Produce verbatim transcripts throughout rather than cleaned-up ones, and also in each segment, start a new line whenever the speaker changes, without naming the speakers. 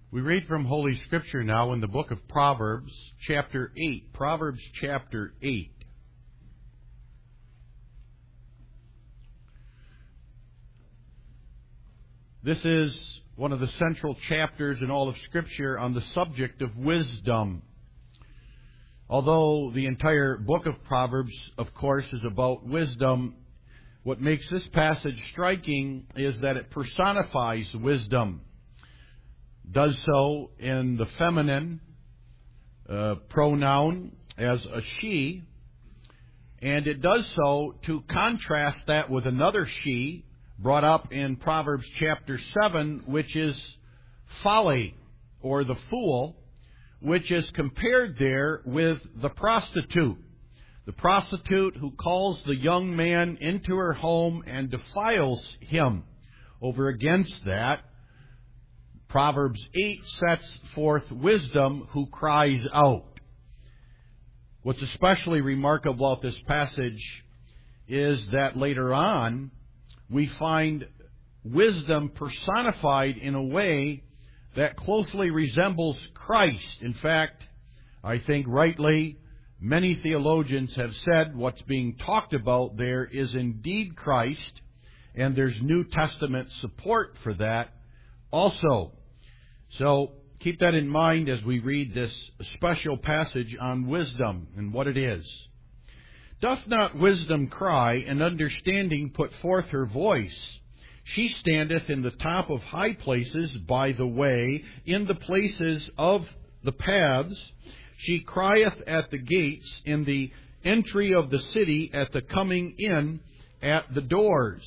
We read from Holy Scripture now in the book of Proverbs, chapter eight. Proverbs chapter eight. This is one of the central chapters in all of Scripture on the subject of wisdom. Although the entire book of Proverbs, of course, is about wisdom, what makes this passage striking is that it personifies wisdom. Does so in the feminine uh, pronoun as a she, and it does so to contrast that with another she brought up in Proverbs chapter seven, which is folly, or the fool, which is compared there with the prostitute. The prostitute who calls the young man into her home and defiles him. Over against that, Proverbs eight sets forth wisdom who cries out. What's especially remarkable about this passage is that later on we find wisdom personified in a way that closely resembles Christ. In fact, I think rightly, many theologians have said what's being talked about there is indeed Christ, and there's New Testament support for that also. So keep that in mind as we read this special passage on wisdom and what it is. Doth not wisdom cry, and understanding put forth her voice? She standeth in the top of high places by the way, in the places of the paths. She crieth at the gates, in the entry of the city, at the coming in, at the doors.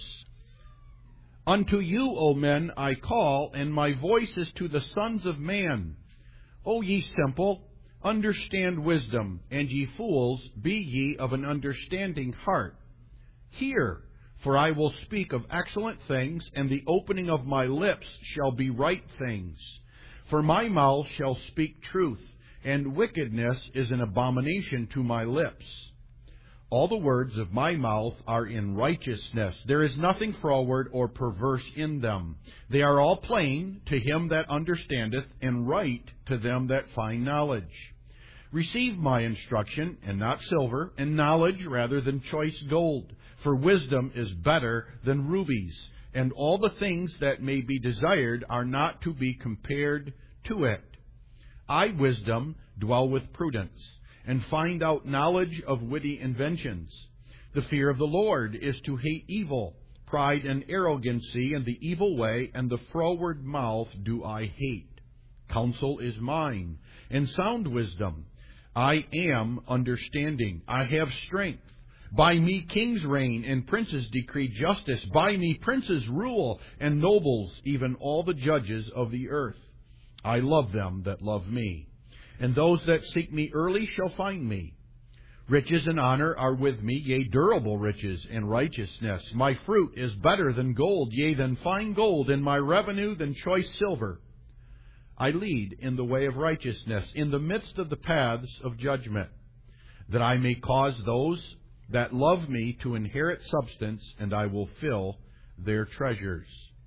Unto you, O men, I call, and my voice is to the sons of man. O ye simple, understand wisdom, and ye fools, be ye of an understanding heart. Hear, for I will speak of excellent things, and the opening of my lips shall be right things. For my mouth shall speak truth, and wickedness is an abomination to my lips. All the words of my mouth are in righteousness. There is nothing froward or perverse in them. They are all plain to him that understandeth, and right to them that find knowledge. Receive my instruction, and not silver, and knowledge rather than choice gold. For wisdom is better than rubies, and all the things that may be desired are not to be compared to it. I, wisdom, dwell with prudence, and find out knowledge of witty inventions. The fear of the Lord is to hate evil. Pride and arrogancy and the evil way and the froward mouth do I hate. Counsel is mine, and sound wisdom. I am understanding. I have strength. By me kings reign, and princes decree justice. By me princes rule, and nobles, even all the judges of the earth. I love them that love me. And those that seek me early shall find me. Riches and honor are with me, yea, durable riches and righteousness. My fruit is better than gold, yea, than fine gold, and my revenue than choice silver. I lead in the way of righteousness, in the midst of the paths of judgment, that I may cause those that love me to inherit substance, and I will fill their treasures.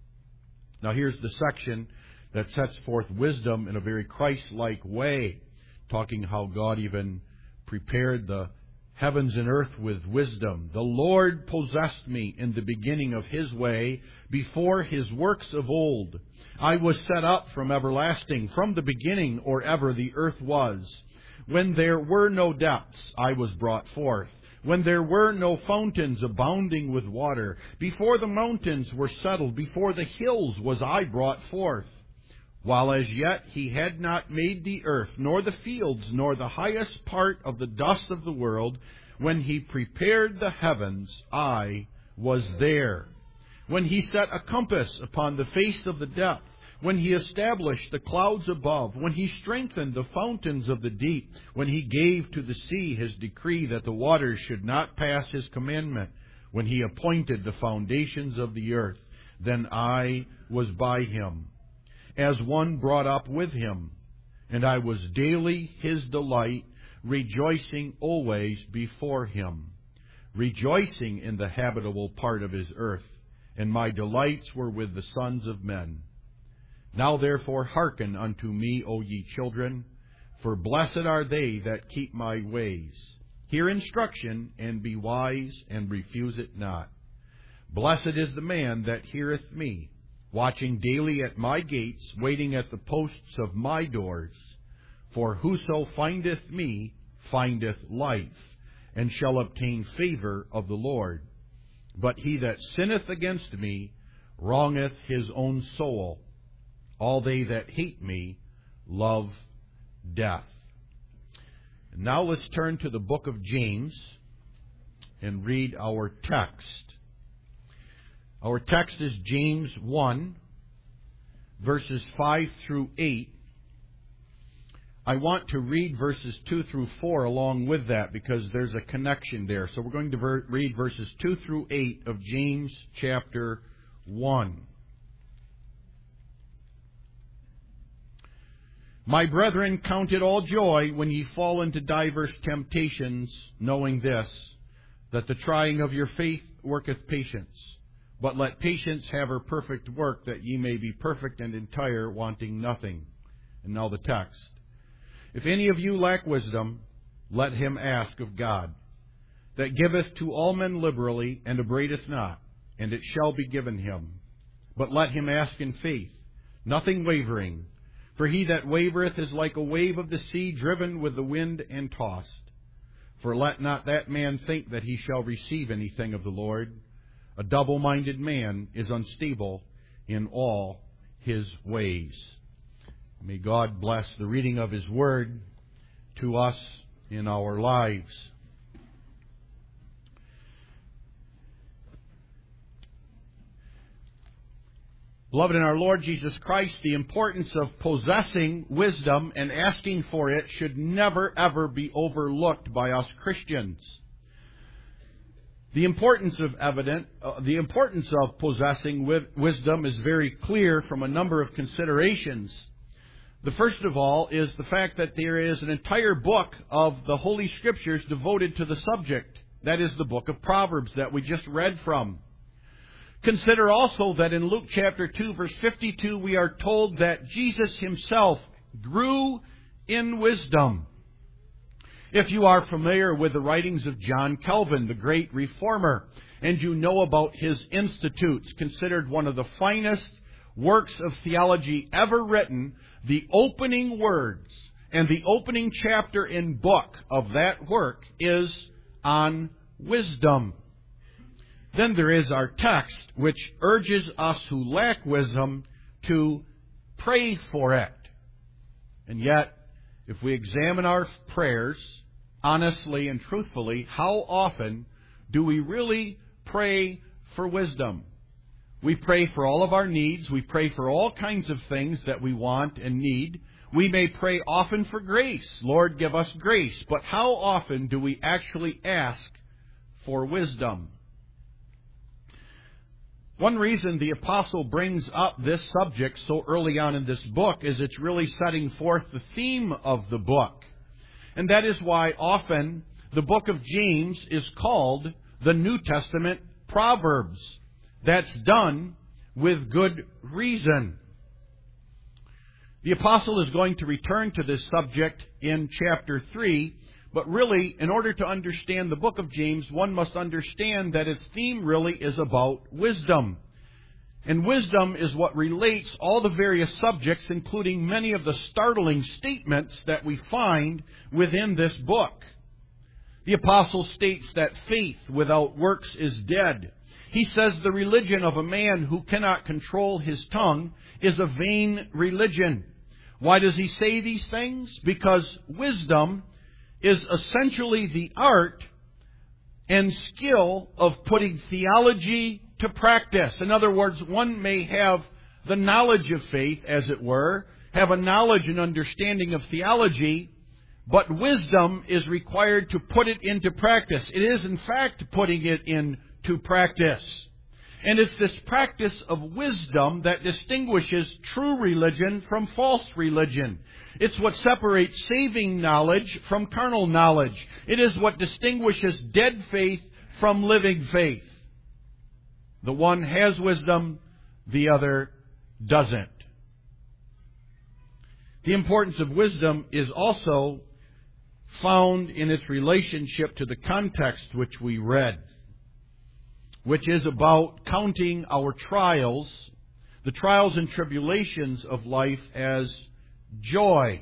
Now here's the section that sets forth wisdom in a very Christ-like way, talking how God even prepared the heavens and earth with wisdom. The Lord possessed me in the beginning of His way, before His works of old. I was set up from everlasting, from the beginning or ever the earth was. When there were no depths, I was brought forth. When there were no fountains abounding with water, before the mountains were settled, before the hills was I brought forth. While as yet He had not made the earth, nor the fields, nor the highest part of the dust of the world, when He prepared the heavens, I was there. When He set a compass upon the face of the depth, when He established the clouds above, when He strengthened the fountains of the deep, when He gave to the sea His decree that the waters should not pass His commandment, when He appointed the foundations of the earth, then I was by Him, as one brought up with Him, and I was daily His delight, rejoicing always before Him, rejoicing in the habitable part of His earth, and my delights were with the sons of men. Now therefore hearken unto me, O ye children, for blessed are they that keep my ways. Hear instruction, and be wise, and refuse it not. Blessed is the man that heareth me, watching daily at my gates, waiting at the posts of my doors. For whoso findeth me findeth life, and shall obtain favor of the Lord. But he that sinneth against me wrongeth his own soul. All they that hate me love death. And now let's turn to the book of James and read our text. Our text is James one, verses five through eight. I want to read verses two through four along with that because there's a connection there. So we're going to ver- read verses two through eight of James chapter one. My brethren, count it all joy when ye fall into divers temptations, knowing this, that the trying of your faith worketh patience. But let patience have her perfect work, that ye may be perfect and entire, wanting nothing. And now the text. If any of you lack wisdom, let him ask of God, that giveth to all men liberally, and upbraideth not, and it shall be given him. But let him ask in faith, nothing wavering. For he that wavereth is like a wave of the sea, driven with the wind and tossed. For let not that man think that he shall receive anything of the Lord. A double-minded man is unstable in all his ways. May God bless the reading of His Word to us in our lives. Beloved in our Lord Jesus Christ, the importance of possessing wisdom and asking for it should never, ever be overlooked by us Christians. The importance of evident, uh, the importance of possessing wisdom is very clear from a number of considerations. The first of all is the fact that there is an entire book of the Holy Scriptures devoted to the subject. That is the book of Proverbs that we just read from. Consider also that in Luke chapter two, verse fifty-two, we are told that Jesus Himself grew in wisdom. If you are familiar with the writings of John Calvin, the great reformer, and you know about his Institutes, considered one of the finest works of theology ever written, the opening words and the opening chapter and book of that work is on wisdom. Then there is our text, which urges us who lack wisdom to pray for it. And yet, if we examine our prayers honestly and truthfully, how often do we really pray for wisdom? We pray for all of our needs. We pray for all kinds of things that we want and need. We may pray often for grace. Lord, give us grace. But how often do we actually ask for wisdom? One reason the apostle brings up this subject so early on in this book is it's really setting forth the theme of the book. And that is why often the book of James is called the New Testament Proverbs. That's done with good reason. The apostle is going to return to this subject in chapter three, but really, in order to understand the book of James, one must understand that its theme really is about wisdom. And wisdom is what relates all the various subjects, including many of the startling statements that we find within this book. The apostle states that faith without works is dead. He says the religion of a man who cannot control his tongue is a vain religion. Why does he say these things? Because wisdom is essentially the art and skill of putting theology to practice. In other words, one may have the knowledge of faith, as it were, have a knowledge and understanding of theology, but wisdom is required to put it into practice. It is, in fact, putting it into practice. And it's this practice of wisdom that distinguishes true religion from false religion. It's what separates saving knowledge from carnal knowledge. It is what distinguishes dead faith from living faith. The one has wisdom, the other doesn't. The importance of wisdom is also found in its relationship to the context which we read, which is about counting our trials, the trials and tribulations of life, as joy.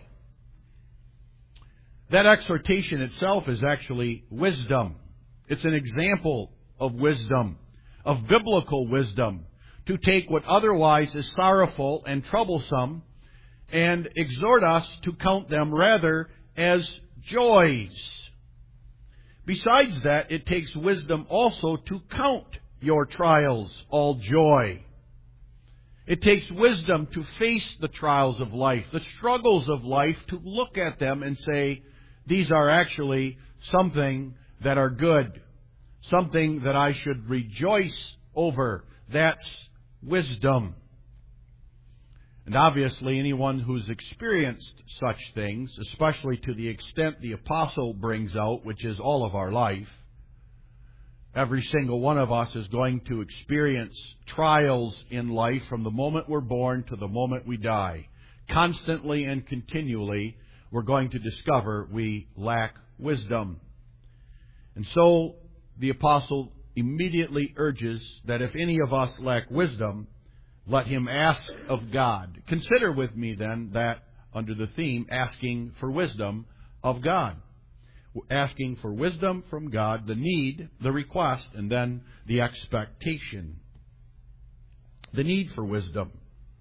That exhortation itself is actually wisdom. It's an example of wisdom, of biblical wisdom, to take what otherwise is sorrowful and troublesome and exhort us to count them rather as joys. Besides that, it takes wisdom also to count your trials all joy. It takes wisdom to face the trials of life, the struggles of life, to look at them and say, these are actually something that are good, something that I should rejoice over. That's wisdom. And obviously, anyone who's experienced such things, especially to the extent the apostle brings out, which is all of our life, every single one of us is going to experience trials in life from the moment we're born to the moment we die. Constantly and continually, we're going to discover we lack wisdom. And so, the apostle immediately urges that if any of us lack wisdom, let him ask of God. Consider with me then that under the theme, asking for wisdom of God. Asking for wisdom from God, the need, the request, and then the expectation. The need for wisdom.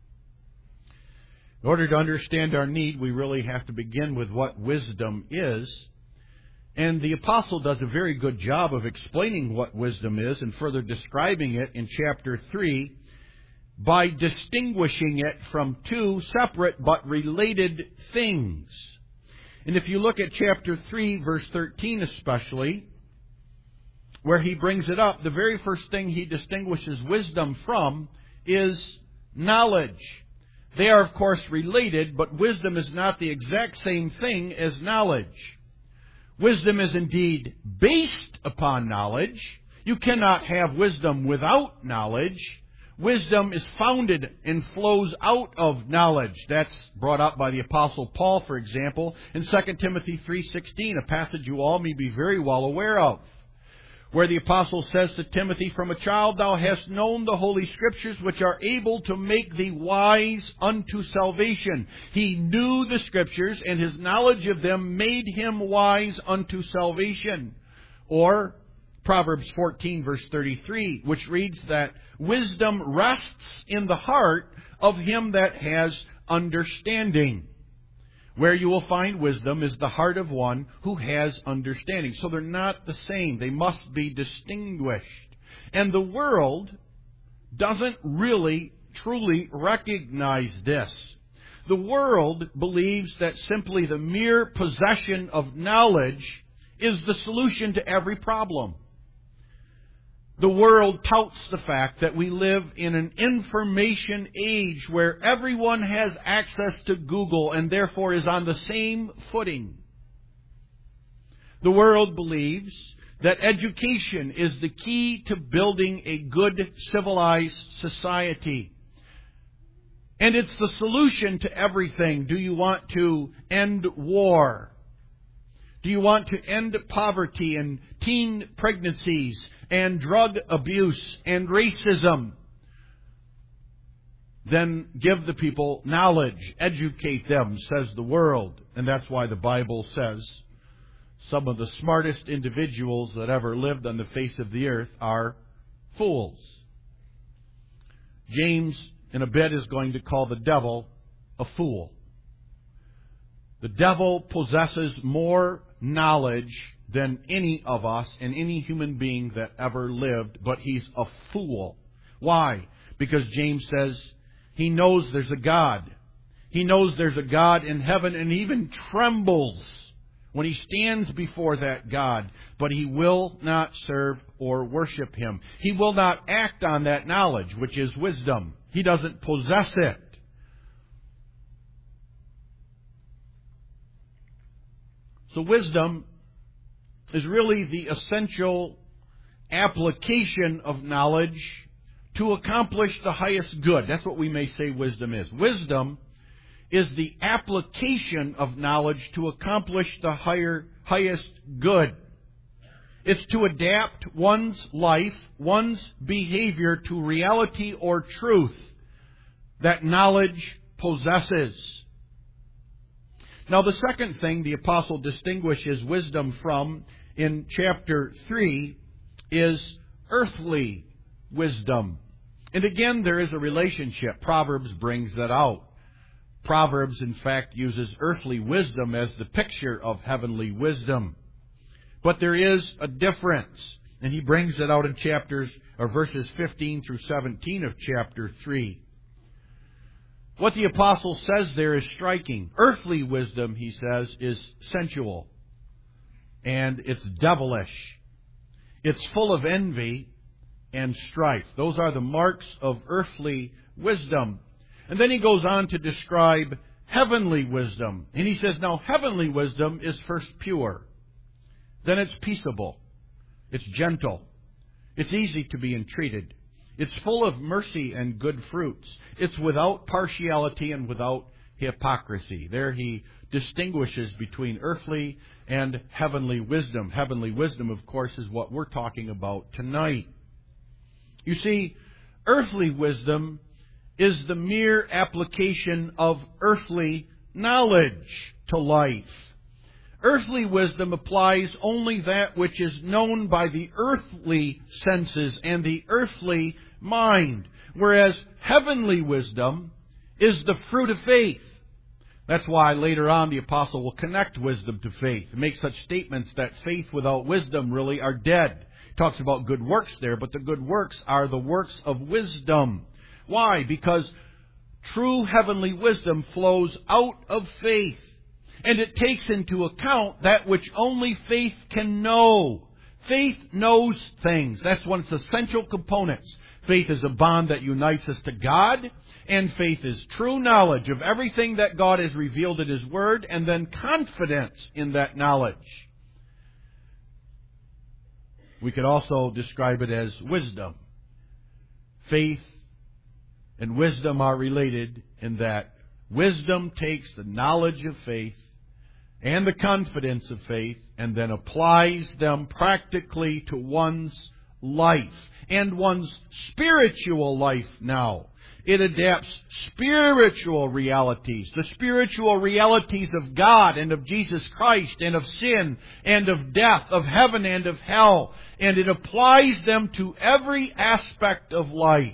In order to understand our need, we really have to begin with what wisdom is. And the apostle does a very good job of explaining what wisdom is and further describing it in chapter three by distinguishing it from two separate but related things. And if you look at chapter three, verse thirteen especially, where he brings it up, the very first thing he distinguishes wisdom from is knowledge. They are, of course, related, but wisdom is not the exact same thing as knowledge. Wisdom is indeed based upon knowledge. You cannot have wisdom without knowledge. Wisdom is founded and flows out of knowledge. That's brought up by the Apostle Paul, for example, in Second Timothy three sixteen, a passage you all may be very well aware of, where the Apostle says to Timothy, "From a child thou hast known the Holy Scriptures, which are able to make thee wise unto salvation." He knew the Scriptures, and his knowledge of them made him wise unto salvation. Or Proverbs fourteen, verse thirty-three, which reads that wisdom rests in the heart of him that has understanding. Where you will find wisdom is the heart of one who has understanding. So they're not the same. They must be distinguished. And the world doesn't really, truly recognize this. The world believes that simply the mere possession of knowledge is the solution to every problem. The world touts the fact that we live in an information age where everyone has access to Google and therefore is on the same footing. The world believes that education is the key to building a good, civilized society. And it's the solution to everything. Do you want to end war? Do you want to end poverty and teen pregnancies and drug abuse and racism? Then give the people knowledge, educate them, says the world. And that's why the Bible says some of the smartest individuals that ever lived on the face of the earth are fools. James, in a bit, is going to call the devil a fool. The devil possesses more knowledge than any of us and any human being that ever lived, but he's a fool. Why? Because James says he knows there's a God. He knows there's a God in heaven and even trembles when he stands before that God, but he will not serve or worship him. He will not act on that knowledge, which is wisdom. He doesn't possess it. So wisdom is really the essential application of knowledge to accomplish the highest good. That's what we may say wisdom is. Wisdom is the application of knowledge to accomplish the higher, highest good. It's to adapt one's life, one's behavior to reality or truth that knowledge possesses. Now, the second thing the apostle distinguishes wisdom from in chapter three is earthly wisdom. And again, there is a relationship. Proverbs brings that out. Proverbs, in fact, uses earthly wisdom as the picture of heavenly wisdom. But there is a difference. And he brings it out in chapters or verses fifteen through seventeen of chapter three. What the apostle says there is striking. Earthly wisdom, he says, is sensual. And it's devilish. It's full of envy and strife. Those are the marks of earthly wisdom. And then he goes on to describe heavenly wisdom. And he says, now heavenly wisdom is first pure. Then it's peaceable. It's gentle. It's easy to be entreated. It's full of mercy and good fruits. It's without partiality and without hypocrisy. There he distinguishes between earthly and heavenly wisdom. Heavenly wisdom, of course, is what we're talking about tonight. You see, earthly wisdom is the mere application of earthly knowledge to life. Earthly wisdom applies only that which is known by the earthly senses and the earthly mind, whereas heavenly wisdom is the fruit of faith. That's why later on the apostle will connect wisdom to faith and make such statements that faith without wisdom really are dead. He talks about good works there, but the good works are the works of wisdom. Why? Because true heavenly wisdom flows out of faith. And it takes into account that which only faith can know. Faith knows things. That's one of its essential components. Faith is a bond that unites us to God. And faith is true knowledge of everything that God has revealed in His Word. And then confidence in that knowledge. We could also describe it as wisdom. Faith and wisdom are related in that wisdom takes the knowledge of faith and the confidence of faith and then applies them practically to one's life and one's spiritual life now. It adapts spiritual realities, the spiritual realities of God and of Jesus Christ and of sin and of death, of heaven and of hell, and it applies them to every aspect of life.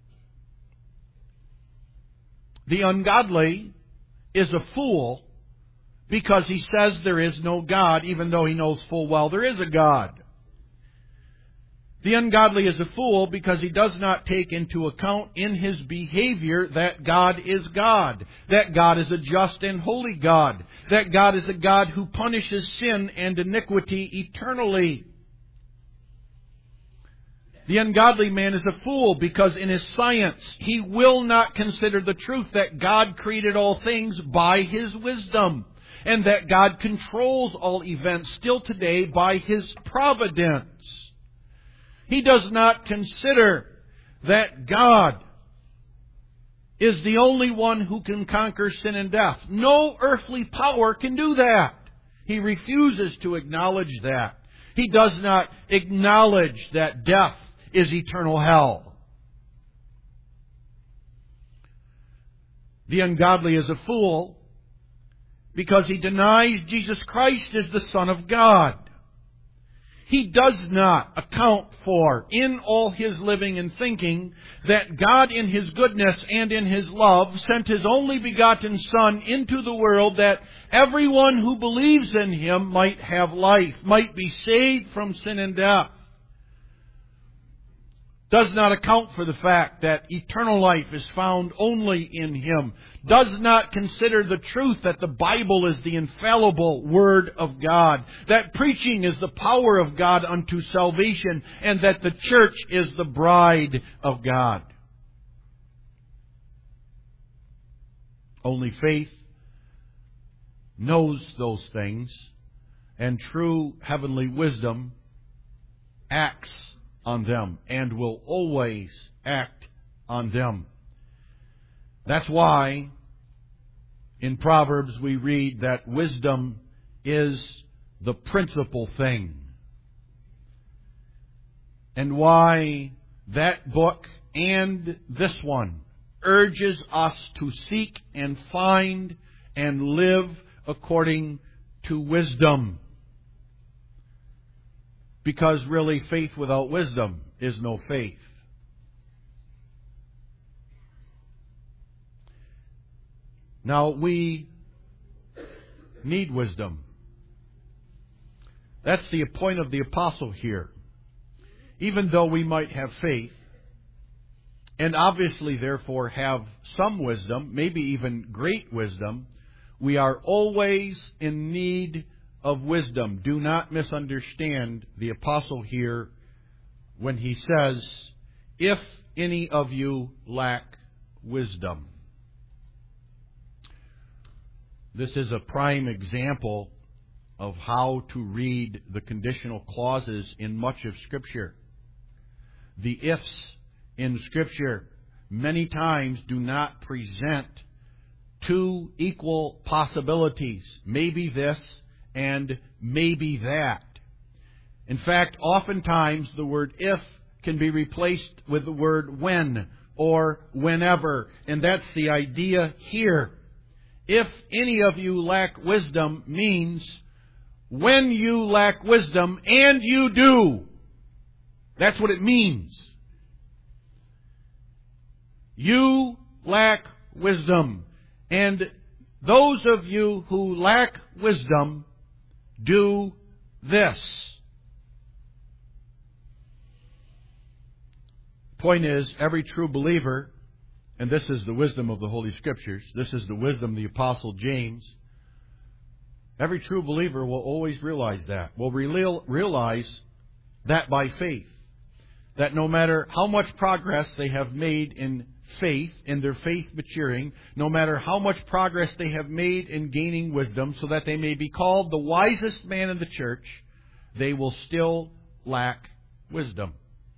The ungodly is a fool because he says there is no God, even though he knows full well there is a God. The ungodly is a fool because he does not take into account in his behavior that God is God, that God is a just and holy God, that God is a God who punishes sin and iniquity eternally. The ungodly man is a fool because in his science he will not consider the truth that God created all things by His wisdom and that God controls all events still today by His providence. He does not consider that God is the only one who can conquer sin and death. No earthly power can do that. He refuses to acknowledge that. He does not acknowledge that death is eternal hell. The ungodly is a fool because he denies Jesus Christ as the Son of God. He does not account for, in all his living and thinking, that God in His goodness and in His love sent His only begotten Son into the world that everyone who believes in Him might have life, might be saved from sin and death. Does not account for the fact that eternal life is found only in Him. Does not consider the truth that the Bible is the infallible Word of God. That preaching is the power of God unto salvation. And that the church is the bride of God. Only faith knows those things. And true heavenly wisdom acts on them and will always act on them. That's why In Proverbs we read that wisdom is the principal thing. And why that book and this one urges us to seek and find and live according to wisdom. Because really, faith without wisdom is no faith. Now, we need wisdom. That's the point of the apostle here. Even though we might have faith, and obviously therefore have some wisdom, maybe even great wisdom, we are always in need of wisdom. Do not misunderstand the apostle here when he says, if any of you lack wisdom. This is a prime example of how to read the conditional clauses in much of Scripture. The ifs in Scripture many times do not present two equal possibilities, maybe this and maybe that. In fact, oftentimes the word if can be replaced with the word when or whenever, and that's the idea here. If any of you lack wisdom means when you lack wisdom, and you do. That's what it means. You lack wisdom. And those of you who lack wisdom do this. Point is, every true believer, and this is the wisdom of the Holy Scriptures, this is the wisdom of the Apostle James, every true believer will always realize that, will realize that by faith. That no matter how much progress they have made in faith, in their faith maturing, no matter how much progress they have made in gaining wisdom so that they may be called the wisest man in the church, they will still lack wisdom.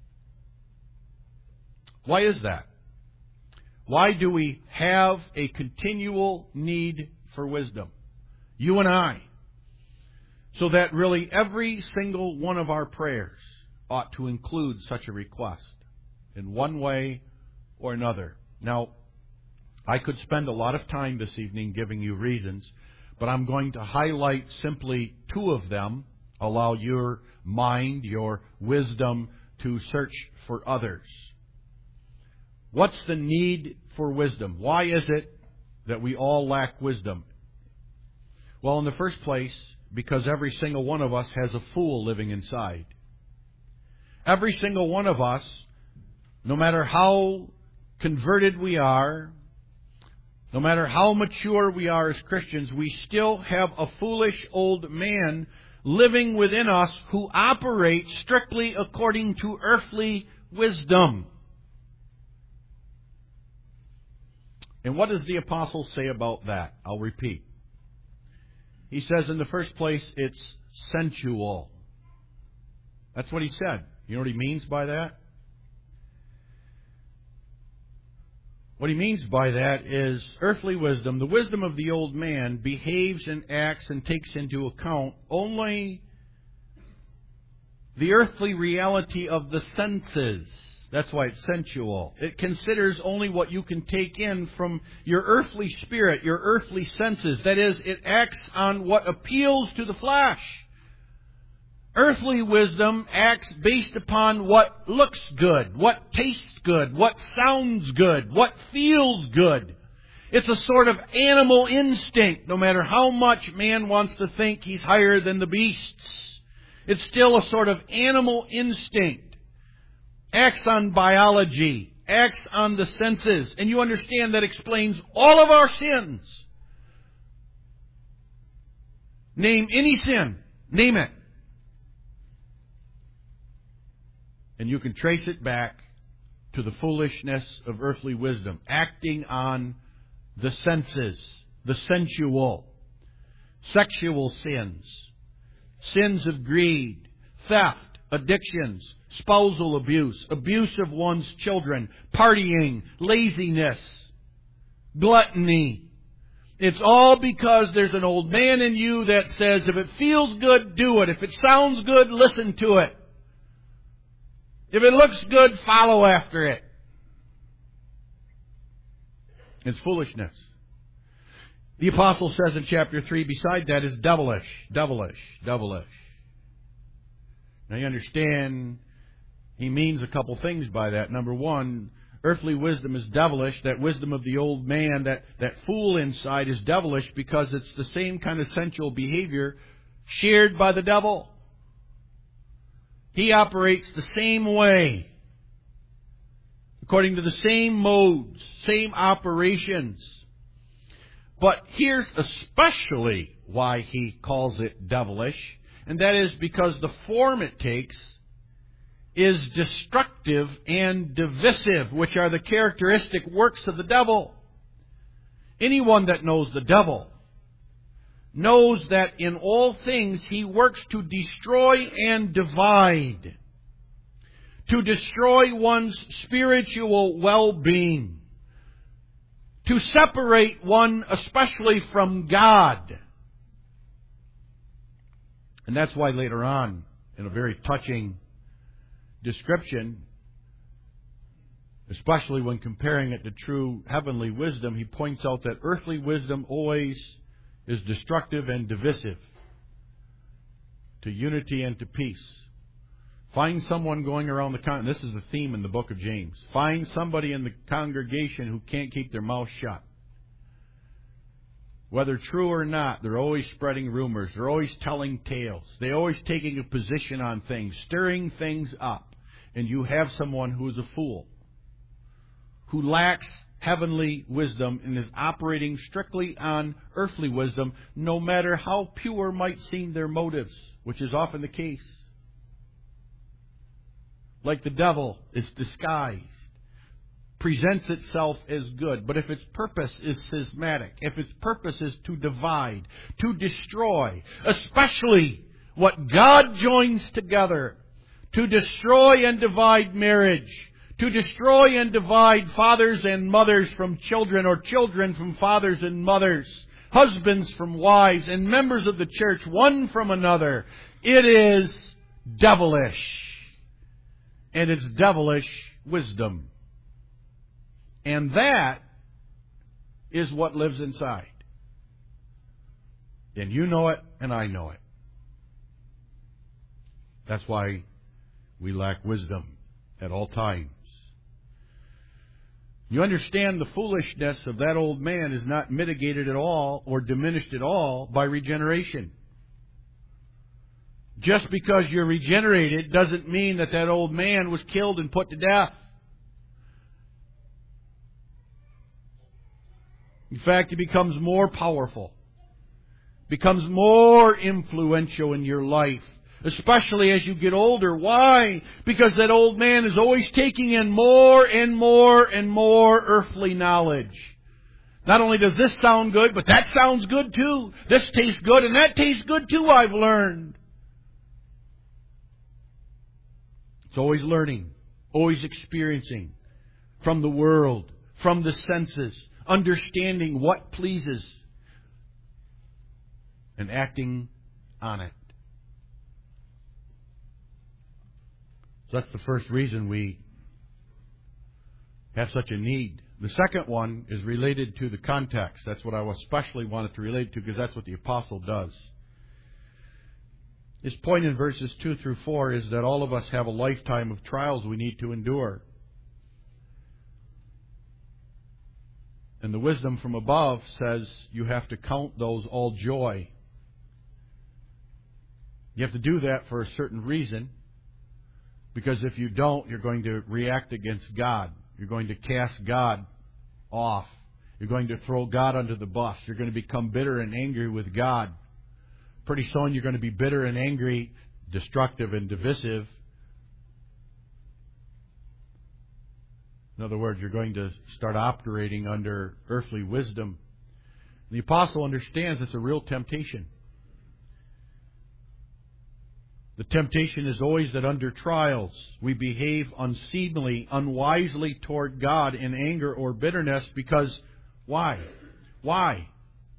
Why is that? Why do we have a continual need for wisdom? You and I. So that really every single one of our prayers ought to include such a request in one way or another. Now, I could spend a lot of time this evening giving you reasons, but I'm going to highlight simply two of them, allow your mind, your wisdom to search for others. What's the need for wisdom? Why is it that we all lack wisdom? Well, in the first place, because every single one of us has a fool living inside. Every single one of us, no matter how converted we are, no matter how mature we are as Christians, we still have a foolish old man living within us who operates strictly according to earthly wisdom. And what does the apostle say about that? I'll repeat. He says in the first place, it's sensual. That's what he said. You know what he means by that? What he means by that is earthly wisdom, the wisdom of the old man, behaves and acts and takes into account only the earthly reality of the senses. That's why it's sensual. It considers only what you can take in from your earthly spirit, your earthly senses. That is, it acts on what appeals to the flesh. Earthly wisdom acts based upon what looks good, what tastes good, what sounds good, what feels good. It's a sort of animal instinct, no matter how much man wants to think he's higher than the beasts. It's still a sort of animal instinct. Acts on biology, acts on the senses. And you understand that explains all of our sins. Name any sin. Name it. And you can trace it back to the foolishness of earthly wisdom. Acting on the senses, the sensual. Sexual sins. Sins of greed, theft, addictions, spousal abuse, abuse of one's children, partying, laziness, gluttony. It's all because there's an old man in you that says, if it feels good, do it. If it sounds good, listen to it. If it looks good, follow after it. It's foolishness. The apostle says in chapter three, beside that is devilish, devilish, devilish. Now you understand, he means a couple things by that. Number one, earthly wisdom is devilish. That wisdom of the old man, that, that fool inside is devilish because it's the same kind of sensual behavior shared by the devil. He operates the same way, according to the same modes, same operations. But here's especially why he calls it devilish, and that is because the form it takes is destructive and divisive, which are the characteristic works of the devil. Anyone that knows the devil knows that in all things he works to destroy and divide, to destroy one's spiritual well-being, to separate one especially from God. And that's why later on, in a very touching description, especially when comparing it to true heavenly wisdom, he points out that earthly wisdom always is destructive and divisive to unity and to peace. Find someone going around the con- this is the theme in the book of James. Find somebody in the congregation who can't keep their mouth shut. Whether true or not, they're always spreading rumors. They're always telling tales. They're always taking a position on things, stirring things up. And you have someone who is a fool, who lacks heavenly wisdom and is operating strictly on earthly wisdom, no matter how pure might seem their motives, which is often the case. Like the devil is disguised, presents itself as good. But if its purpose is schismatic, if its purpose is to divide, to destroy, especially what God joins together, to destroy and divide marriage, to destroy and divide fathers and mothers from children, or children from fathers and mothers, husbands from wives, and members of the church one from another, it is devilish. And it's devilish wisdom. And that is what lives inside. And you know it, and I know it. That's why we lack wisdom at all times. You understand the foolishness of that old man is not mitigated at all or diminished at all by regeneration. Just because you're regenerated doesn't mean that that old man was killed and put to death. In fact, he becomes more powerful, becomes more influential in your life, especially as you get older. Why? Because that old man is always taking in more and more and more earthly knowledge. Not only does this sound good, but that sounds good too. This tastes good and that tastes good too, I've learned. It's always learning, always experiencing from the world, from the senses, understanding what pleases and acting on it. So that's the first reason we have such a need. The second one is related to the context. That's what I especially wanted to relate to, because that's what the apostle does. His point in verses two through four is that all of us have a lifetime of trials we need to endure. And the wisdom from above says you have to count those all joy. You have to do that for a certain reason, because if you don't, you're going to react against God. You're going to cast God off. You're going to throw God under the bus. You're going to become bitter and angry with God. Pretty soon you're going to be bitter and angry, destructive and divisive. In other words, you're going to start operating under earthly wisdom. The apostle understands it's a real temptation. The temptation is always that under trials we behave unseemly, unwisely toward God in anger or bitterness, because why? Why?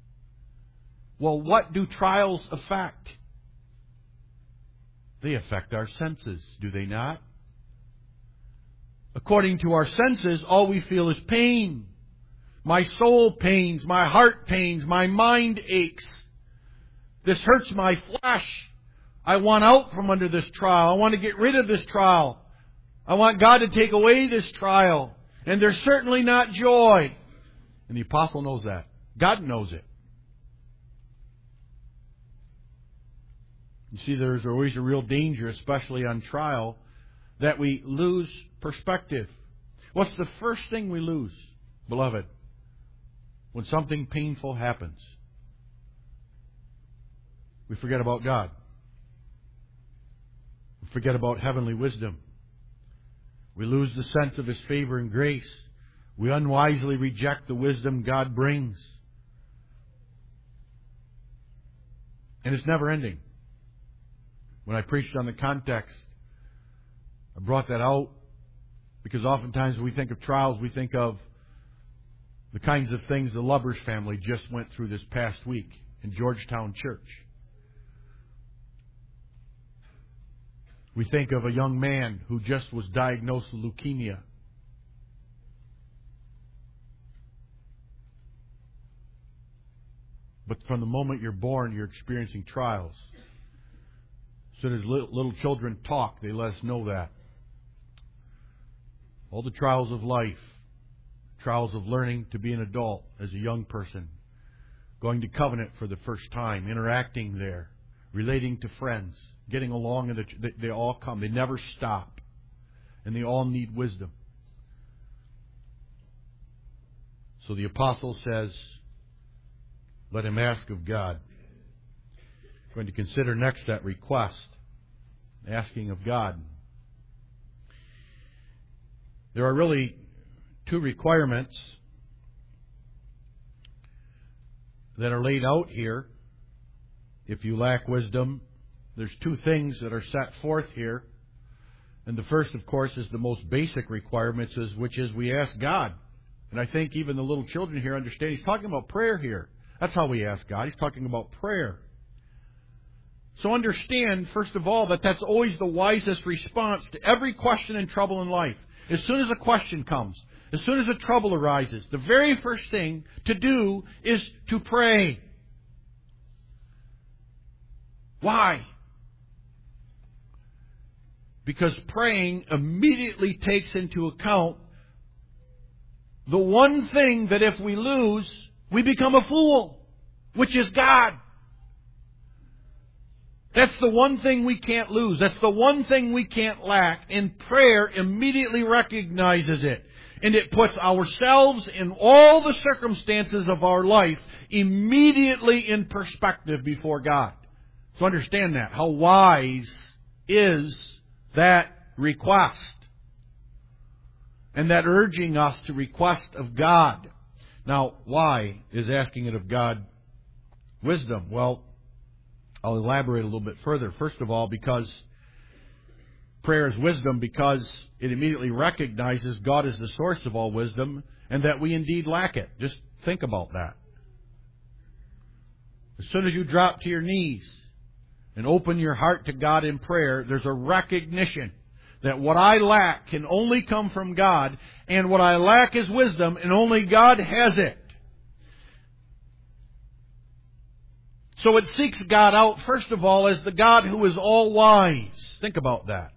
Well, what do trials affect? They affect our senses, do they not? According to our senses, all we feel is pain. My soul pains, my heart pains, my mind aches. This hurts my flesh. I want out from under this trial. I want to get rid of this trial. I want God to take away this trial. And there's certainly not joy. And the apostle knows that. God knows it. You see, there's always a real danger, especially on trial, that we lose perspective. What's the first thing we lose, beloved, when something painful happens? We forget about God. We forget about heavenly wisdom. We lose the sense of His favor and grace. We unwisely reject the wisdom God brings. And it's never ending. When I preached on the context, I brought that out because oftentimes when we think of trials, we think of the kinds of things the Lubbers family just went through this past week in Georgetown Church. We think of a young man who just was diagnosed with leukemia. But from the moment you're born, you're experiencing trials. As soon as little children talk, they let us know that. All the trials of life, trials of learning to be an adult as a young person, going to Covenant for the first time, interacting there, relating to friends, getting along, and they, they all come. They never stop. And they all need wisdom. So the apostle says, let him ask of God. I'm going to consider next that request, asking of God. There are really two requirements that are laid out here. If you lack wisdom, there's two things that are set forth here. And the first, of course, is the most basic requirements, is, which is we ask God. And I think even the little children here understand. He's talking about prayer here. That's how we ask God. He's talking about prayer. So understand, first of all, that that's always the wisest response to every question and trouble in life. As soon as a question comes, as soon as a trouble arises, the very first thing to do is to pray. Why? Because praying immediately takes into account the one thing that if we lose, we become a fool, which is God. That's the one thing we can't lose. That's the one thing we can't lack. And prayer immediately recognizes it. And it puts ourselves in all the circumstances of our life immediately in perspective before God. So understand that. How wise is that request? And that urging us to request of God. Now, why is asking it of God wisdom? Well, I'll elaborate a little bit further. First of all, because prayer is wisdom, because it immediately recognizes God is the source of all wisdom and that we indeed lack it. Just think about that. As soon as you drop to your knees and open your heart to God in prayer, there's a recognition that what I lack can only come from God, and what I lack is wisdom, and only God has it. So it seeks God out, first of all, as the God who is all-wise. Think about that.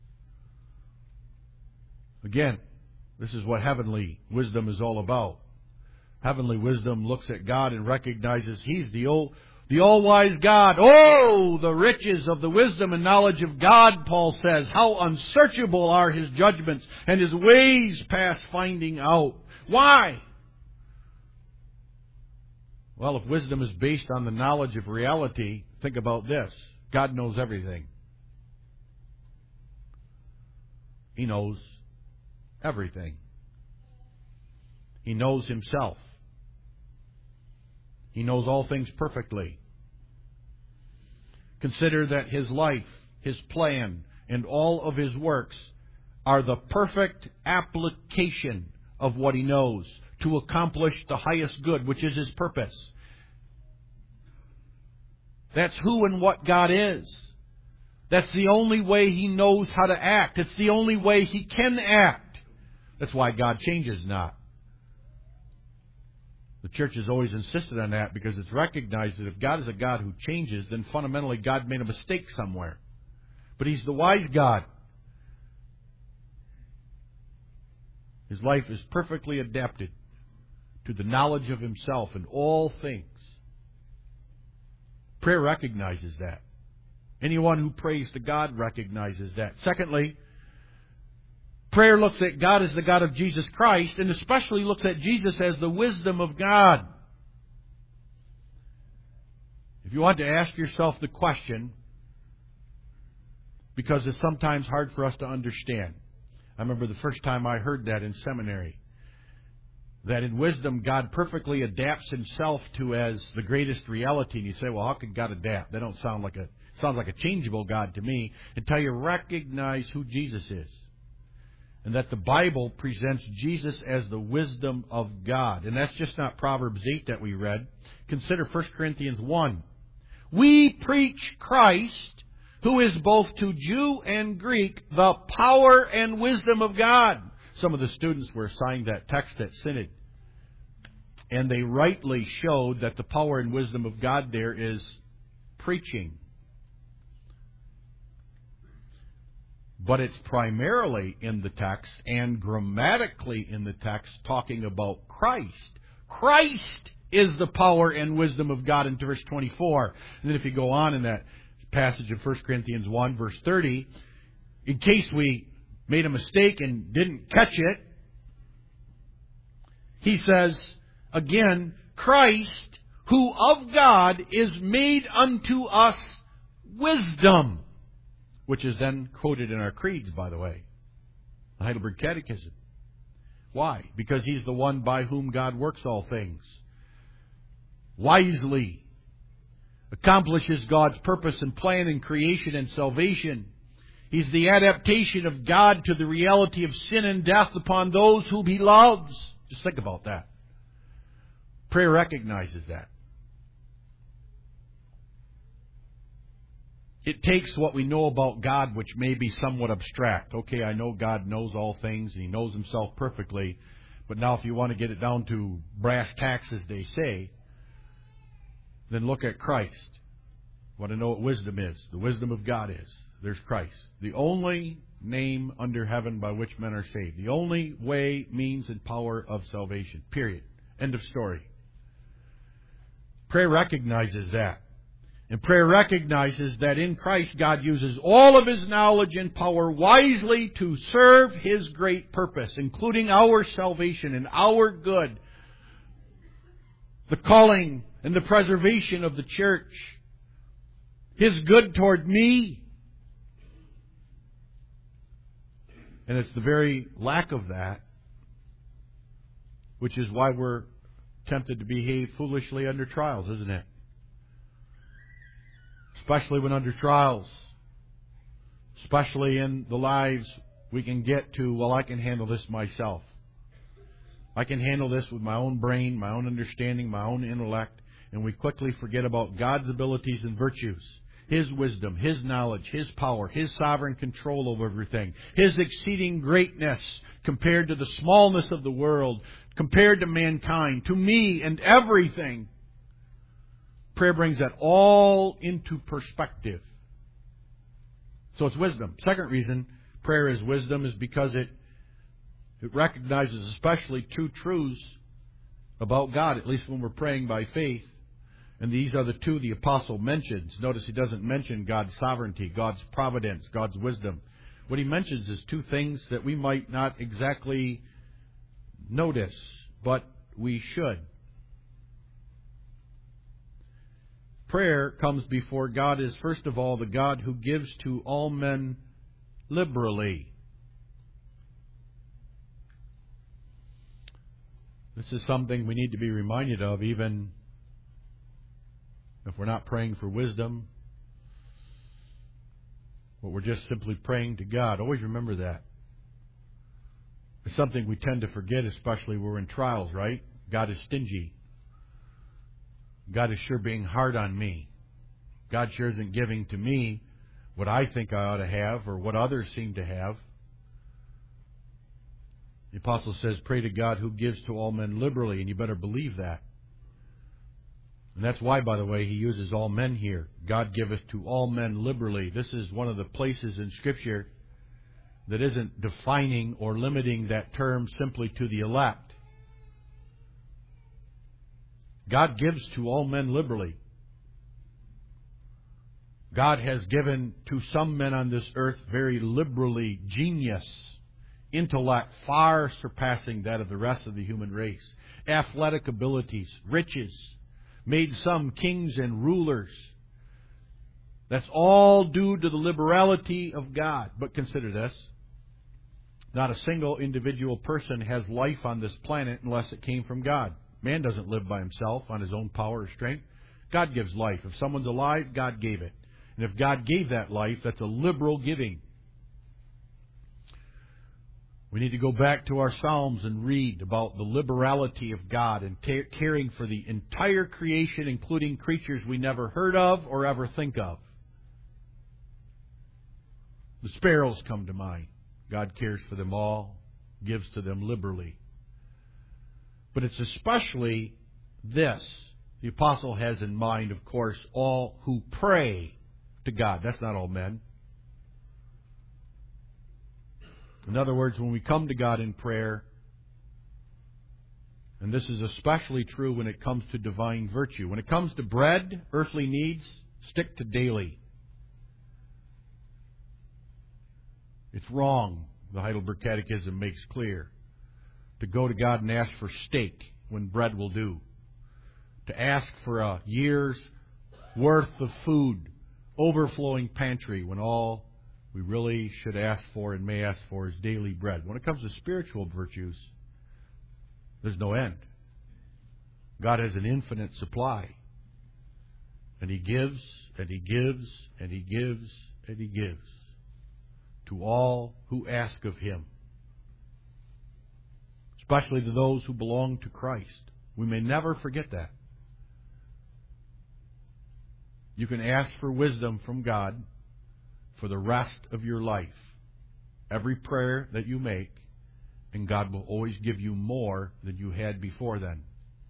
Again, this is what heavenly wisdom is all about. Heavenly wisdom looks at God and recognizes He's the all, the all-wise God. Oh, the riches of the wisdom and knowledge of God, Paul says. How unsearchable are His judgments and His ways past finding out. Why? Well, if wisdom is based on the knowledge of reality, think about this. God knows everything. He knows everything. He knows Himself. He knows all things perfectly. Consider that His life, His plan, and all of His works are the perfect application of what He knows to accomplish the highest good, which is His purpose. That's who and what God is. That's the only way He knows how to act. It's the only way He can act. That's why God changes not. The church has always insisted on that because it's recognized that if God is a God who changes, then fundamentally God made a mistake somewhere. But He's the wise God. His life is perfectly adapted to the knowledge of Himself in all things. Prayer recognizes that. Anyone who prays to God recognizes that. Secondly, prayer looks at God as the God of Jesus Christ, and especially looks at Jesus as the wisdom of God. If you want to ask yourself the question, because it's sometimes hard for us to understand. I remember the first time I heard that in seminary. That in wisdom, God perfectly adapts Himself to as the greatest reality. And you say, well, how could God adapt? That don't sound like a sounds like a changeable God to me. Until you recognize who Jesus is. And that the Bible presents Jesus as the wisdom of God. And that's just not Proverbs eight that we read. Consider First Corinthians one. We preach Christ, who is both to Jew and Greek, the power and wisdom of God. Some of the students were assigned that text at Synod. And they rightly showed that the power and wisdom of God there is preaching. But it's primarily in the text and grammatically in the text talking about Christ. Christ is the power and wisdom of God in verse twenty-four. And then if you go on in that passage of First Corinthians one, verse thirty, in case we made a mistake and didn't catch it, he says, again, Christ, who of God is made unto us wisdom, which is then quoted in our creeds, by the way, the Heidelberg Catechism. Why? Because He's the one by whom God works all things, wisely, accomplishes God's purpose and plan in creation and salvation. He's the adaptation of God to the reality of sin and death upon those whom He loves. Just think about that. Prayer recognizes that. It takes what we know about God, which may be somewhat abstract. Okay, I know God knows all things and He knows Himself perfectly. But now if you want to get it down to brass tacks, as they say, then look at Christ. Want to know what wisdom is? The wisdom of God is. There's Christ. The only name under heaven by which men are saved. The only way, means, and power of salvation. Period. End of story. Prayer recognizes that. And prayer recognizes that in Christ God uses all of His knowledge and power wisely to serve His great purpose, including our salvation and our good, the calling and the preservation of the church, His good toward me. And it's the very lack of that which is why we're tempted to behave foolishly under trials, isn't it? Especially when under trials. Especially in the lives we can get to, well, I can handle this myself. I can handle this with my own brain, my own understanding, my own intellect. And we quickly forget about God's abilities and virtues. His wisdom, His knowledge, His power, His sovereign control over everything. His exceeding greatness compared to the smallness of the world, compared to mankind, to me and everything. Prayer brings that all into perspective. So it's wisdom. Second reason prayer is wisdom is because it, it recognizes especially two truths about God, at least when we're praying by faith. And these are the two the apostle mentions. Notice he doesn't mention God's sovereignty, God's providence, God's wisdom. What he mentions is two things that we might not exactly notice, but we should. Prayer comes before God as, first of all, the God who gives to all men liberally. This is something we need to be reminded of, even if we're not praying for wisdom, but we're just simply praying to God. Always remember that. It's something we tend to forget, especially when we're in trials, right? God is stingy. God is sure being hard on me. God sure isn't giving to me what I think I ought to have or what others seem to have. The apostle says, pray to God who gives to all men liberally, and you better believe that. And that's why, by the way, he uses all men here. God giveth to all men liberally. This is one of the places in Scripture that isn't defining or limiting that term simply to the elect. God gives to all men liberally. God has given to some men on this earth very liberally genius, intellect far surpassing that of the rest of the human race, athletic abilities, riches, made some kings and rulers. That's all due to the liberality of God. But consider this. Not a single individual person has life on this planet unless it came from God. Man doesn't live by himself on his own power or strength. God gives life. If someone's alive, God gave it. And if God gave that life, that's a liberal giving. We need to go back to our Psalms and read about the liberality of God and ta- caring for the entire creation, including creatures we never heard of or ever think of. The sparrows come to mind. God cares for them all, gives to them liberally. But it's especially this the apostle has in mind, of course, all who pray to God. That's not all men. In other words, when we come to God in prayer, and this is especially true when it comes to divine virtue. When it comes to bread, earthly needs, stick to daily. It's wrong, the Heidelberg Catechism makes clear, to go to God and ask for steak when bread will do. To ask for a year's worth of food, overflowing pantry, when all we really should ask for and may ask for is daily bread. When it comes to spiritual virtues, there's no end. God has an infinite supply. And He gives, and He gives, and He gives, and He gives to all who ask of Him. Especially to those who belong to Christ. We may never forget that. You can ask for wisdom from God for the rest of your life. Every prayer that you make, and God will always give you more than you had before then.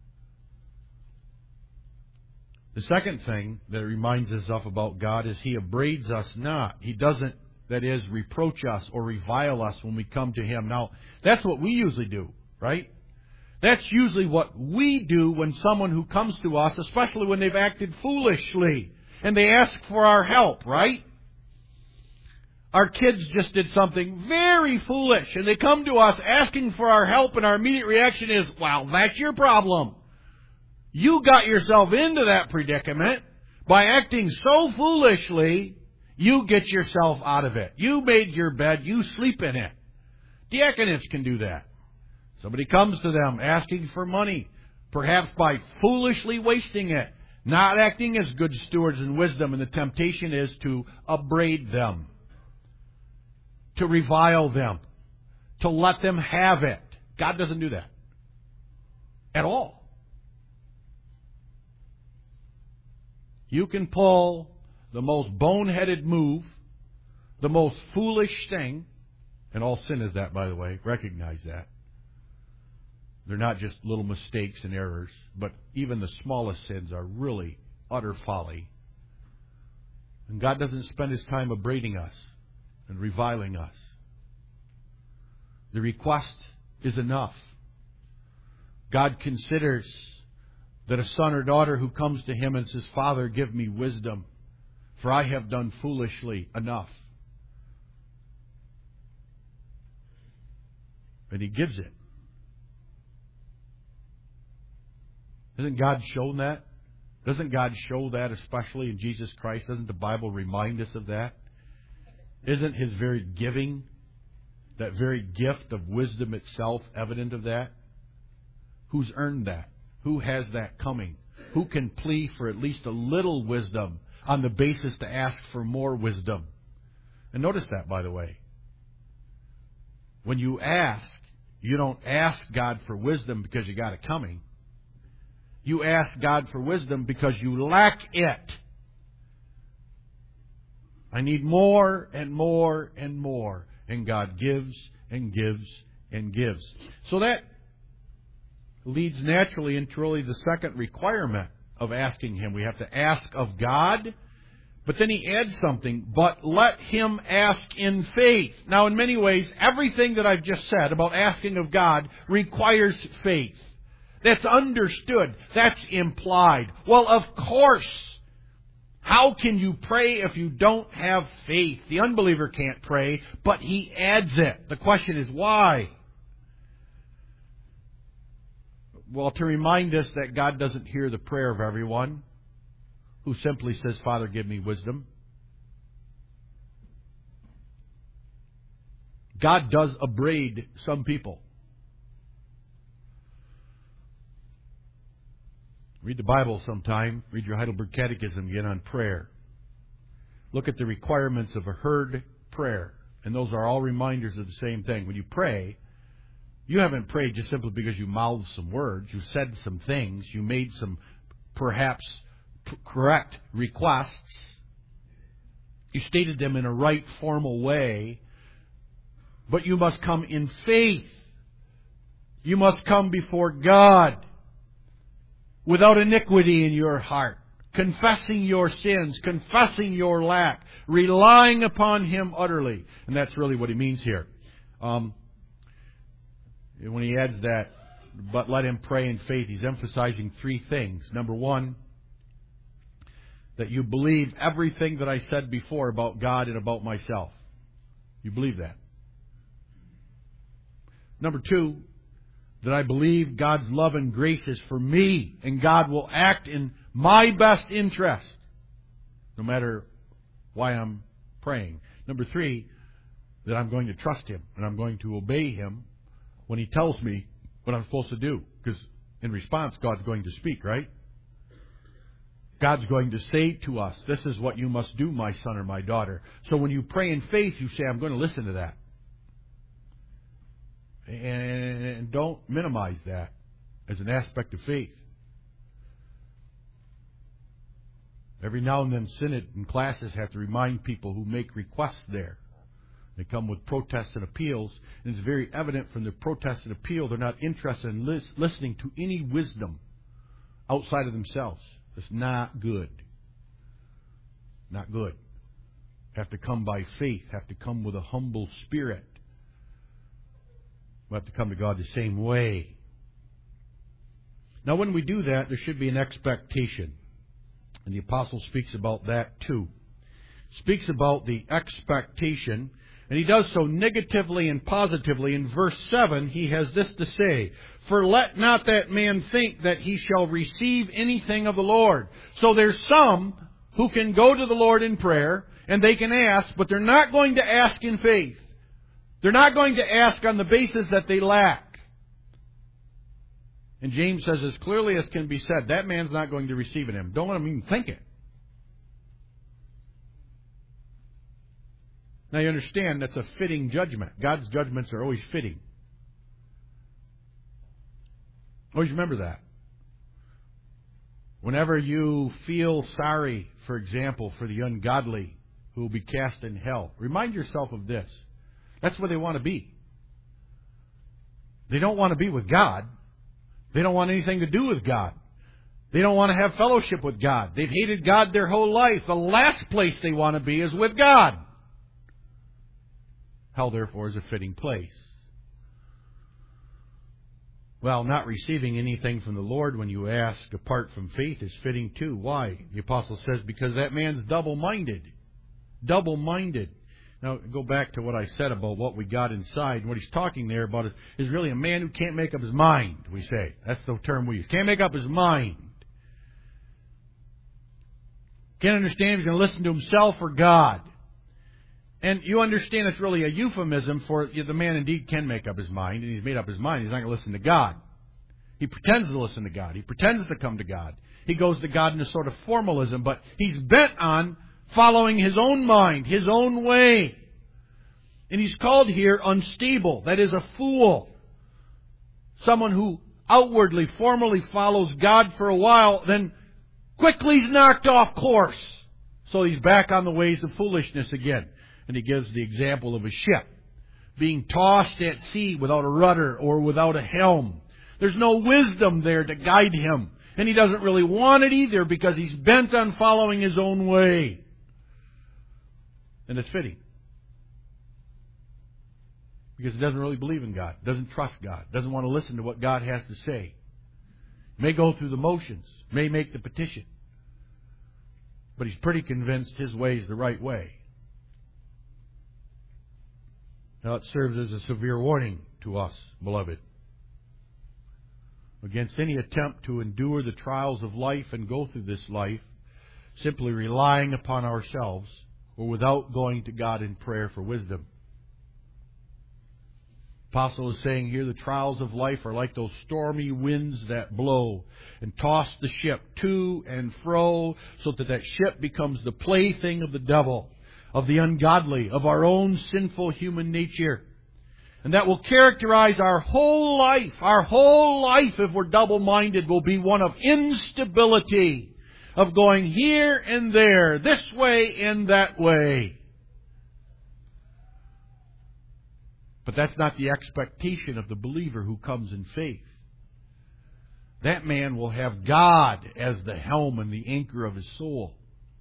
The second thing that it reminds us of about God is He upbraids us not. He doesn't, that is, reproach us or revile us when we come to Him. Now, that's what we usually do, right? That's usually what we do when someone who comes to us, especially when they've acted foolishly, and they ask for our help, right? Our kids just did something very foolish, and they come to us asking for our help, and our immediate reaction is, well, that's your problem. You got yourself into that predicament by acting so foolishly, you get yourself out of it. You made your bed, you sleep in it. Diaconate can do that. Somebody comes to them asking for money, perhaps by foolishly wasting it, not acting as good stewards in wisdom, and the temptation is to upbraid them, to revile them, to let them have it. God doesn't do that at all. You can pull the most boneheaded move, the most foolish thing, and all sin is that, by the way. Recognize that. They're not just little mistakes and errors, but even the smallest sins are really utter folly. And God doesn't spend His time upbraiding us and reviling us. The request is enough. God considers that a son or daughter who comes to Him and says, Father, give me wisdom, for I have done foolishly enough. And He gives it. Hasn't God shown that? Doesn't God show that especially in Jesus Christ? Doesn't the Bible remind us of that? Isn't His very giving, that very gift of wisdom itself, evident of that? Who's earned that? Who has that coming? Who can plea for at least a little wisdom on the basis to ask for more wisdom? And notice that, by the way. When you ask, you don't ask God for wisdom because you got it coming. You ask God for wisdom because you lack it. I need more and more and more. And God gives and gives and gives. So that leads naturally into really the second requirement of asking Him. We have to ask of God, but then He adds something, but let him ask in faith. Now, in many ways, everything that I've just said about asking of God requires faith. That's understood. That's implied. Well, of course. How can you pray if you don't have faith? The unbeliever can't pray, but he adds it. The question is why? Well, to remind us that God doesn't hear the prayer of everyone who simply says, Father, give me wisdom. God does upbraid some people. Read the Bible sometime. Read your Heidelberg Catechism again on prayer. Look at the requirements of a heard prayer. And those are all reminders of the same thing. When you pray, you haven't prayed just simply because you mouthed some words. You said some things. You made some perhaps p- correct requests. You stated them in a right formal way. But you must come in faith. You must come before God without iniquity in your heart, confessing your sins, confessing your lack, relying upon Him utterly. And that's really what he means here. Um, when he adds that, but let him pray in faith, he's emphasizing three things. Number one, that you believe everything that I said before about God and about myself. You believe that. Number two, that I believe God's love and grace is for me, and God will act in my best interest, no matter why I'm praying. Number three, that I'm going to trust Him, and I'm going to obey Him when He tells me what I'm supposed to do. Because in response, God's going to speak, right? God's going to say to us, this is what you must do, my son or my daughter. So when you pray in faith, you say, I'm going to listen to that. And don't minimize that as an aspect of faith. Every now and then, synod and classes have to remind people who make requests there. They come with protests and appeals, and it's very evident from the protest and appeal they're not interested in lis- listening to any wisdom outside of themselves. It's not good. Not good. Have to come by faith. Have to come with a humble spirit. We have to come to God the same way. Now, when we do that, there should be an expectation. And the apostle speaks about that too. Speaks about the expectation. And he does so negatively and positively. In verse seven, he has this to say, for let not that man think that he shall receive anything of the Lord. So there's some who can go to the Lord in prayer, and they can ask, but they're not going to ask in faith. They're not going to ask on the basis that they lack. And James says as clearly as can be said, that man's not going to receive in him. Don't let him even think it. Now you understand that's a fitting judgment. God's judgments are always fitting. Always remember that. Whenever you feel sorry, for example, for the ungodly who will be cast in hell, remind yourself of this. That's where they want to be. They don't want to be with God. They don't want anything to do with God. They don't want to have fellowship with God. They've hated God their whole life. The last place they want to be is with God. Hell, therefore, is a fitting place. Well, not receiving anything from the Lord when you ask apart from faith is fitting too. Why? The apostle says, because that man's double-minded. Double-minded. Now, go back to what I said about what we got inside. What he's talking there about is, is really a man who can't make up his mind, we say. That's the term we use. Can't make up his mind. Can't understand if he's going to listen to himself or God. And you understand it's really a euphemism for the man indeed can make up his mind, and he's made up his mind. He's not going to listen to God. He pretends to listen to God. He pretends to come to God. He goes to God in a sort of formalism, but he's bent on following his own mind, his own way. And he's called here unstable. That is a fool. Someone who outwardly, formally follows God for a while, then quickly is knocked off course. So he's back on the ways of foolishness again. And he gives the example of a ship being tossed at sea without a rudder or without a helm. There's no wisdom there to guide him. And he doesn't really want it either because he's bent on following his own way. And it's fitting. Because he doesn't really believe in God, doesn't trust God, doesn't want to listen to what God has to say. May go through the motions, may make the petition. But he's pretty convinced his way is the right way. Now it serves as a severe warning to us, beloved, against any attempt to endure the trials of life and go through this life simply relying upon ourselves or without going to God in prayer for wisdom. Apostle is saying here the trials of life are like those stormy winds that blow and toss the ship to and fro so that that ship becomes the plaything of the devil, of the ungodly, of our own sinful human nature. And that will characterize our whole life. Our whole life, if we're double-minded, will be one of instability, of going here and there, this way and that way. But that's not the expectation of the believer who comes in faith. That man will have God as the helm and the anchor of his soul.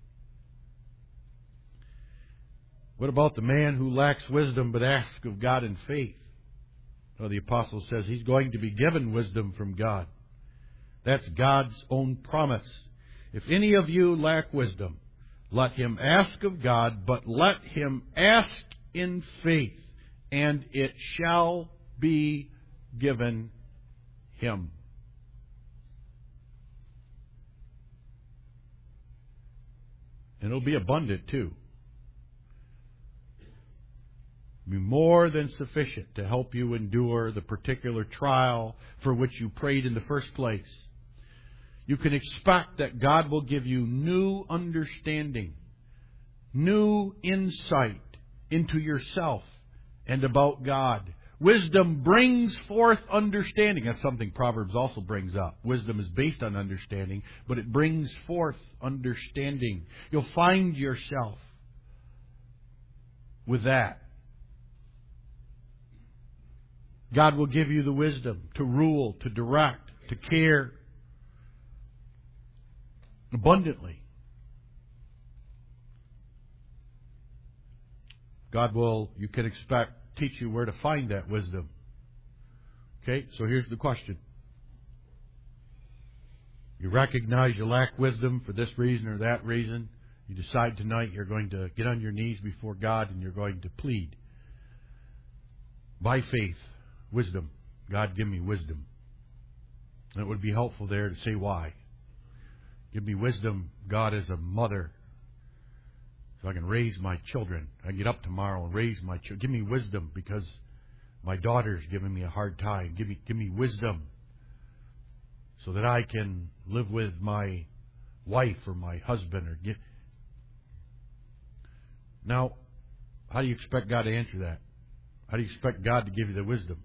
What about the man who lacks wisdom but asks of God in faith? Well, the apostle says he's going to be given wisdom from God. That's God's own promise. If any of you lack wisdom, let him ask of God, but let him ask in faith, and it shall be given him. And it'll be abundant too. Be more than sufficient to help you endure the particular trial for which you prayed in the first place. You can expect that God will give you new understanding, new insight into yourself and about God. Wisdom brings forth understanding. That's something Proverbs also brings up. Wisdom is based on understanding, but it brings forth understanding. You'll find yourself with that. God will give you the wisdom to rule, to direct, to care abundantly. God will, you can expect, teach you where to find that wisdom. Okay, so here's the question. You recognize you lack wisdom for this reason or that reason. You decide tonight you're going to get on your knees before God and you're going to plead by faith, wisdom. God, give me wisdom. And it would be helpful there to say why. Give me wisdom, God, as a mother, so I can raise my children. I can get up tomorrow and raise my children. Give me wisdom because my daughter's giving me a hard time. Give me, give me wisdom so that I can live with my wife or my husband. Or get... Now, how do you expect God to answer that? How do you expect God to give you the wisdom?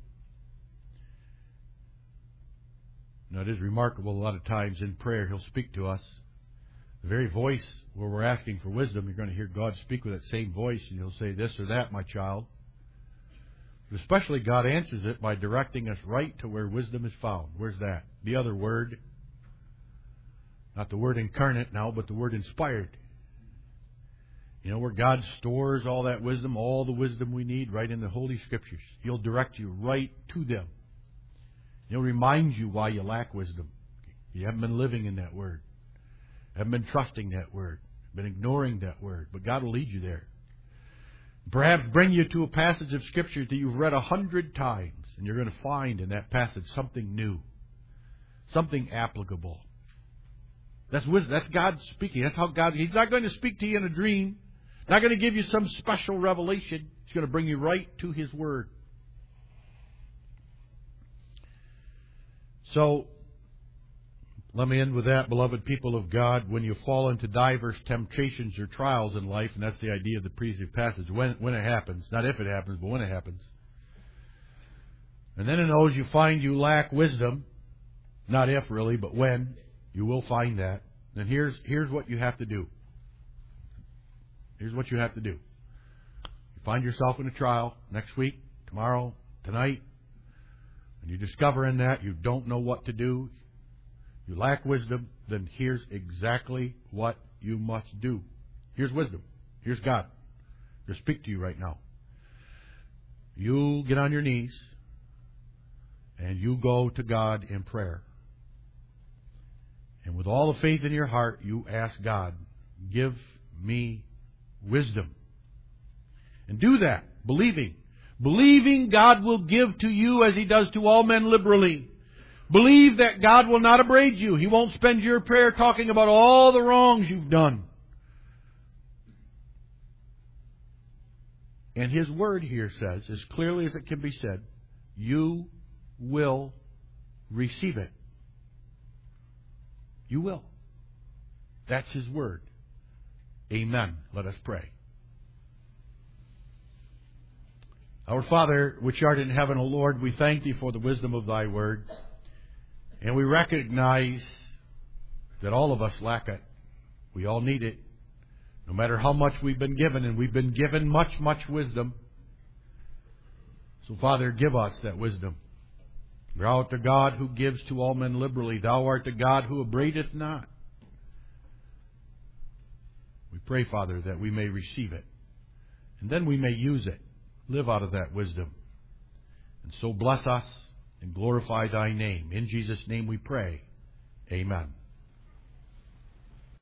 Now, it is remarkable a lot of times in prayer He'll speak to us. The very voice where we're asking for wisdom, you're going to hear God speak with that same voice, and He'll say, this or that, my child. But especially God answers it by directing us right to where wisdom is found. Where's that? The other word. Not the word incarnate now, but the word inspired. You know, where God stores all that wisdom, all the wisdom we need, right in the Holy Scriptures. He'll direct you right to them. He'll remind you why you lack wisdom. You haven't been living in that word. Haven't been trusting that word. Been ignoring that word. But God will lead you there. Perhaps bring you to a passage of Scripture that you've read a hundred times. And you're going to find in that passage something new. Something applicable. That's wisdom. That's God speaking. That's how God... He's not going to speak to you in a dream. Not going to give you some special revelation. He's going to bring you right to His Word. So, let me end with that, beloved people of God. When you fall into diverse temptations or trials in life, and that's the idea of the previous passage, when, when it happens, not if it happens, but when it happens. And then in those you find you lack wisdom, not if really, but when, you will find that. Then here's, here's what you have to do. Here's what you have to do. You find yourself in a trial next week, tomorrow, tonight, and you discover in that you don't know what to do, you lack wisdom, then here's exactly what you must do. Here's wisdom. Here's God. He'll speak to you right now. You get on your knees and you go to God in prayer. And with all the faith in your heart, you ask God, give me wisdom. And do that, believing. Believing God will give to you as He does to all men liberally. Believe that God will not upbraid you. He won't spend your prayer talking about all the wrongs you've done. And His Word here says, as clearly as it can be said, you will receive it. You will. That's His Word. Amen. Let us pray. Our Father, which art in heaven, O Lord, we thank Thee for the wisdom of Thy Word. And we recognize that all of us lack it. We all need it. No matter how much we've been given, and we've been given much, much wisdom. So, Father, give us that wisdom. Thou art the God who gives to all men liberally. Thou art the God who upbraideth not. We pray, Father, that we may receive it. And then we may use it. Live out of that wisdom. And so bless us and glorify Thy name. In Jesus' name we pray. Amen.